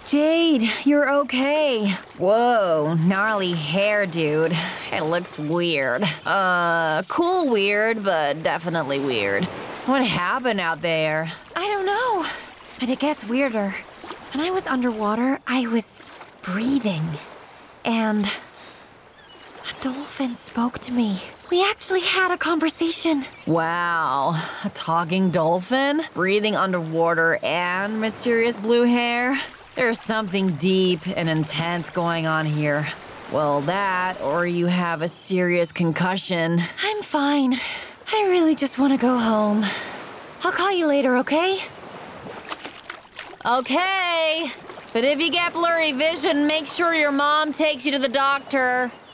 Jade, you're okay. Whoa, gnarly hair, dude. It looks weird. Cool weird, but definitely weird. What happened out there? I don't know, but it gets weirder. When I was underwater, I was breathing, and a dolphin spoke to me. We actually had a conversation. Wow, a talking dolphin? Breathing underwater and mysterious blue hair? There's something deep and intense going on here. Well, that, or you have a serious concussion. I'm fine. I really just want to go home. I'll call you later, okay? Okay. But if you get blurry vision, make sure your mom takes you to the doctor.